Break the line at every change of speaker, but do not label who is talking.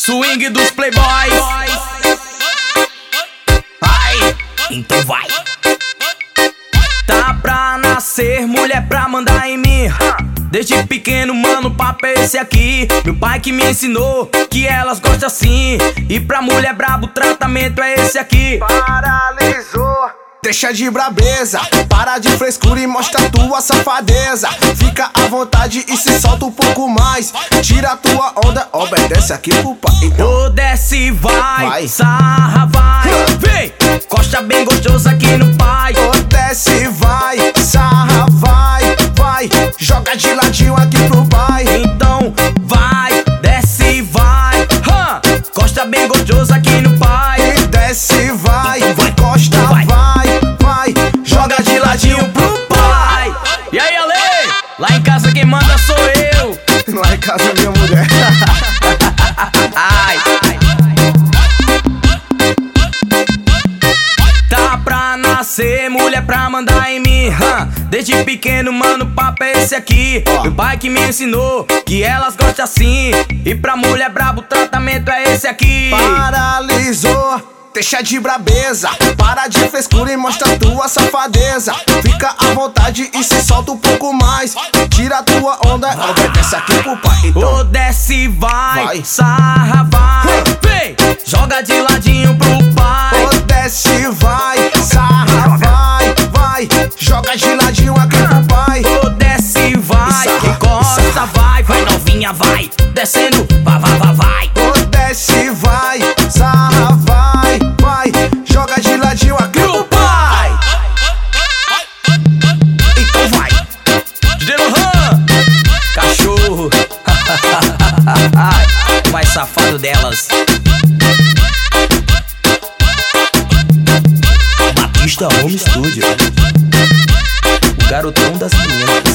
Swing dos playboys. Ai, então vai. Tá pra nascer mulher pra mandar em mim. Desde pequeno, mano, o papo é esse aqui. Meu pai que me ensinou que elas gostam assim. E pra mulher brabo, o tratamento é esse aqui.
Paralisou. Deixa de brabeza, para de frescura e mostra tua safadeza. Fica à vontade e se solta um pouco mais. Tira a tua onda, obedece aqui pro pai.
Então desce, vai, sarra, vai. Vem, costa bem gostoso aqui no pai.
Desce, vai, sarra, vai, vai. Joga de ladinho aqui pro pai.
Então vai, desce, vai. Costa bem gostoso aqui no pai.
Desce, vai,
então vai,
costa,
vai.
Joga de ladinho pro pai.
E aí, Ale? Lá em casa quem manda sou eu.
Lá em casa é minha mulher.
Ai. Tá pra nascer mulher pra mandar em mim. Desde pequeno, mano, o papo é esse aqui. Meu pai que me ensinou que elas gostam assim. E pra mulher brabo, o tratamento é esse aqui.
Paralisou. Deixa de brabeza, para de frescura e mostra tua safadeza. Fica à vontade e se solta um pouco mais. Tira a tua onda, obedece aqui pro pai. Então
desce, vai, sarra, vai. Vem, joga de ladinho pro pai.
Desce, vai, sarra, vai. Joga de ladinho aqui pro pai.
Desce, vai, encosta, vai novinha, vai. Descendo, vai.
Desce, vai, sarra, vai. Joga de ladinho aqui pro pai.
Então vai. DJ Lohan, cachorro. O mais safado delas. Batista Home Studio. O garotão das meninas.